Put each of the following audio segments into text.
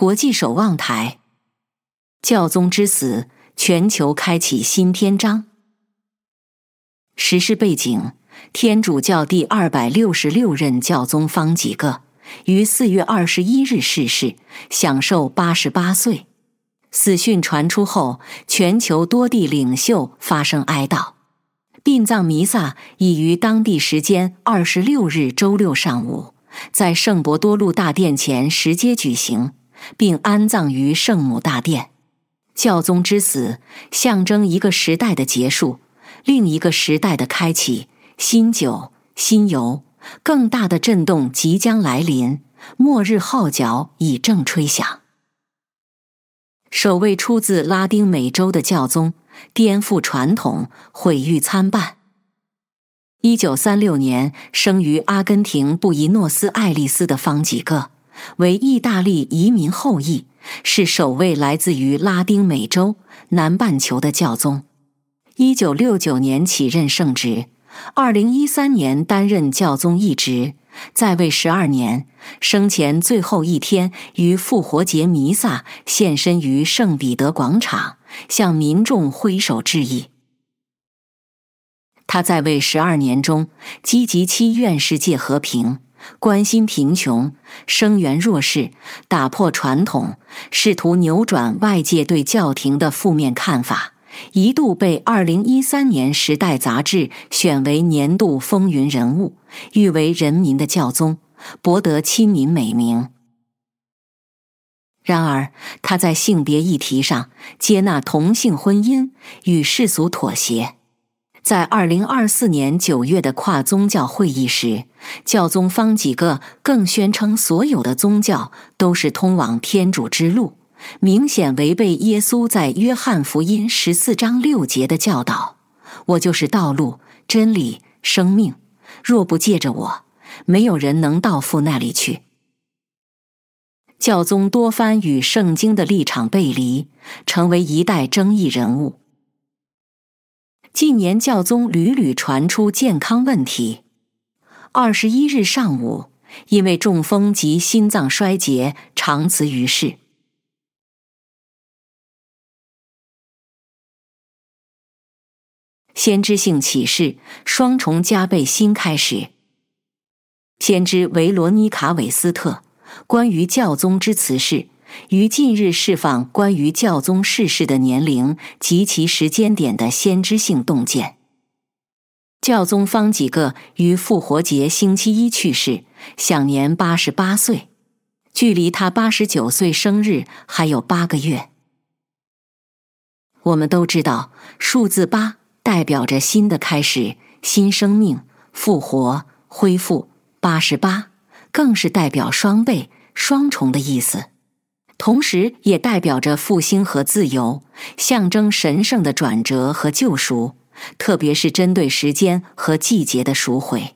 国际守望台。教宗之死，全球开启新篇章。时事背景：天主教第266任教宗方济各于4月21日逝世，享寿88岁。死讯传出后，全球多地领袖发声哀悼。殡葬弥撒已于当地时间26日周六上午，在圣伯多禄大殿前石阶举行，并安葬于圣母大殿。教宗之死象征一个时代的结束，另一个时代的开启，新酒新油，更大的震动即将来临，末日号角已正吹响。首位出自拉丁美洲的教宗，颠覆传统，毁誉参半。1936年生于阿根廷布宜诺斯艾利斯的方济各，为意大利移民后裔，是首位来自于拉丁美洲南半球的教宗。1969年起任圣职，2013年担任教宗一职，在位12年，生前最后一天于复活节弥撒现身于圣彼得广场，向民众挥手致意。他在位12年中，积极祈愿世界和平，关心贫穷，声援弱势，打破传统，试图扭转外界对教廷的负面看法，一度被2013年《时代》杂志选为年度风云人物，誉为人民的教宗，博得亲民美名。然而，他在性别议题上接纳同性婚姻，与世俗妥协。在2024年9月的跨宗教会议时，教宗方济各更宣称所有的宗教都是通往天主之路，明显违背耶稣在约翰福音14章6节的教导：我就是道路、真理、生命，若不借着我，没有人能到父那里去。教宗多番与圣经的立场背离，成为一代争议人物。近年教宗屡屡传出健康问题。21日上午，因为中风及心脏衰竭，长辞于世。先知性启示，双重加倍新开始。先知维罗妮卡·韦斯特关于教宗之辞示，于近日释放关于教宗逝世的年龄及其时间点的先知性洞见。教宗方济各于复活节星期一去世，享年88岁，距离他89岁生日还有8个月。我们都知道，数字8代表着新的开始、新生命、复活、恢复，88更是代表双倍、双重的意思。同时也代表着复兴和自由，象征神圣的转折和救赎，特别是针对时间和季节的赎回。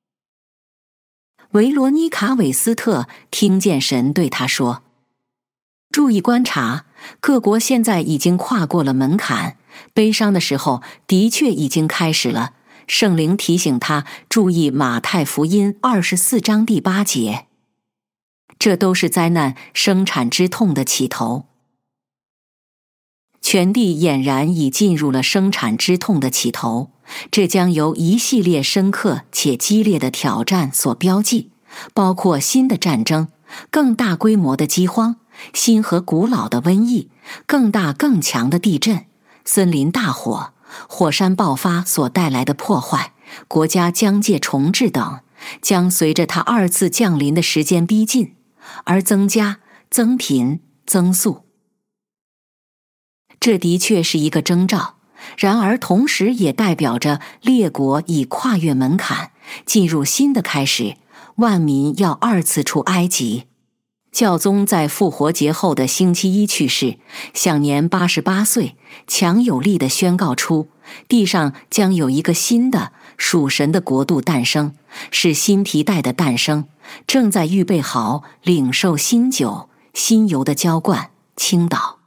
维罗妮卡·韦斯特听见神对他说：注意观察，各国现在已经跨过了门槛，悲伤的时候的确已经开始了。圣灵提醒他注意马太福音24章第8节。这都是灾难生产之痛的起头。全地俨然已进入了生产之痛的起头，这将由一系列深刻且激烈的挑战所标记，包括新的战争、更大规模的饥荒、新和古老的瘟疫、更大更强的地震、森林大火、火山爆发所带来的破坏、国家疆界重置等，将随着它2次降临的时间逼近而增加、增频、增速。这的确是一个征兆，然而同时也代表着列国已跨越门槛，进入新的开始，万民要2次出埃及。教宗在复活节后的星期一去世，享年88岁，强有力地宣告出，地上将有一个新的属神的国度诞生，是新皮带的诞生，正在预备好领受新酒、新油的浇灌、倾倒。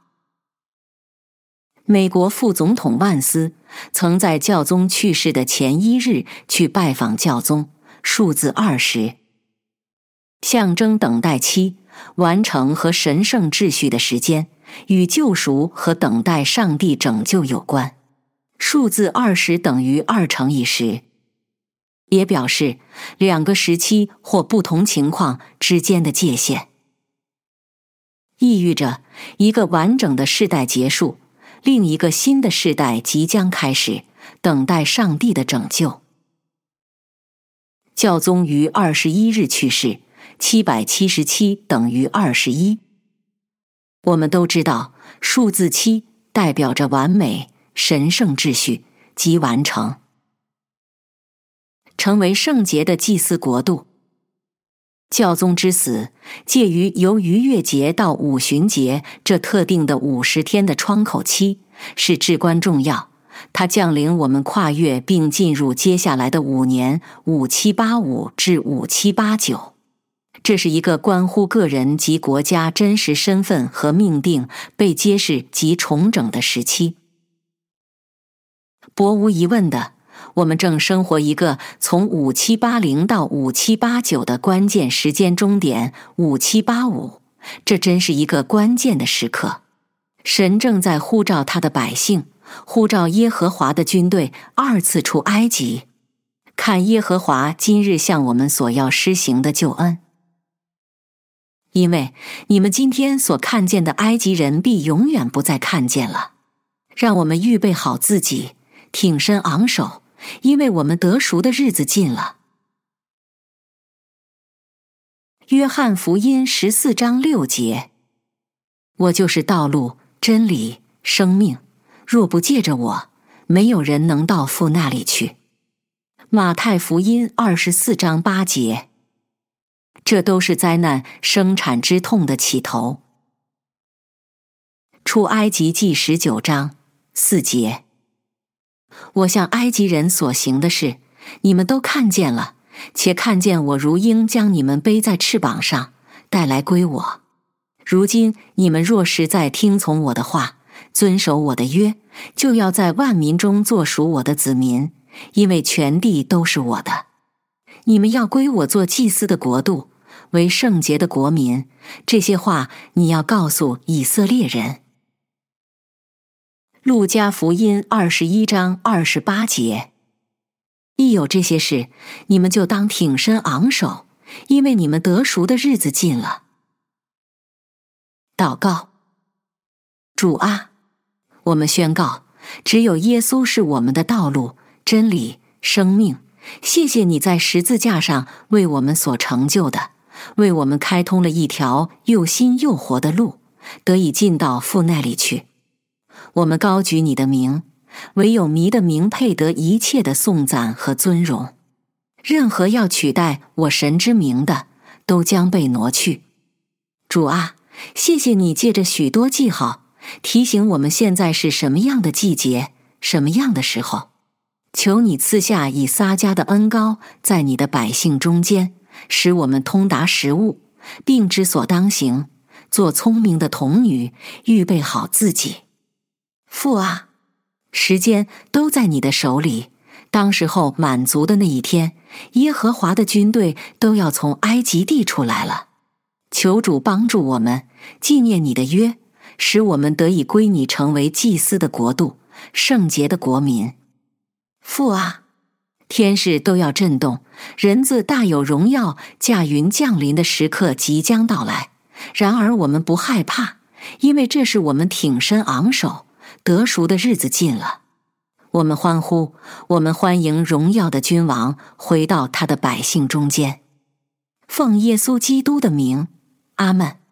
美国副总统万斯曾在教宗去世的前1日去拜访教宗，数字20，象征等待期， 完成和神圣秩序的时间，与救赎和等待上帝拯救有关。数字20等于2乘以10，也表示两个时期或不同情况之间的界限，意喻着一个完整的世代结束，另一个新的世代即将开始，等待上帝的拯救。教宗于21日去世，777等于21。我们都知道，数字7代表着完美、神圣秩序及完成，成为圣洁的祭司国度。教宗之死介于由逾越节到五旬节这特定的50天的窗口期，是至关重要。它降临我们跨越并进入接下来的5年5785至5789。这是一个关乎个人及国家真实身份和命定被揭示及重整的时期。毫无疑问的，我们正生活一个从5780到5789的关键时间终点5785，这真是一个关键的时刻。神正在呼召他的百姓，呼召耶和华的军队2次出埃及。看耶和华今日向我们所要施行的救恩。因为你们今天所看见的埃及人必永远不再看见了。让我们预备好自己，挺身昂首，因为我们得赎的日子近了。约翰福音14章6节：我就是道路、真理、生命，若不借着我，没有人能到父那里去。马太福音24章8节：这都是灾难生产之痛的起头。出埃及记19章4节：我向埃及人所行的事，你们都看见了，且看见我如鹰将你们背在翅膀上，带来归我。如今你们若实在听从我的话，遵守我的约，就要在万民中做属我的子民，因为全地都是我的。你们要归我做祭司的国度，为圣洁的国民。这些话你要告诉以色列人。路加福音21章28节：一有这些事，你们就当挺身昂首，因为你们得赎的日子近了。祷告。主啊，我们宣告，只有耶稣是我们的道路、真理、生命。谢谢你在十字架上为我们所成就的，为我们开通了一条又新又活的路，得以进到父那里去。我们高举你的名，唯有你的名配得一切的颂赞和尊荣。任何要取代我神之名的，都将被挪去。主啊，谢谢你借着许多记号，提醒我们现在是什么样的季节，什么样的时候。求你赐下以撒迦的恩膏在你的百姓中间，使我们通达时务，并知所当行，做聪明的童女，预备好自己。父啊，时间都在你的手里，当时候满足的那一天，耶和华的军队都要从埃及地出来了。求主帮助我们，纪念你的约，使我们得以归你，成为祭司的国度，圣洁的国民。父啊，天势都要震动，人子大有荣耀驾云降临的时刻即将到来。然而我们不害怕，因为这是我们挺身昂首，得赎的日子近了。我们欢呼，我们欢迎荣耀的君王回到他的百姓中间。奉耶稣基督的名，阿们。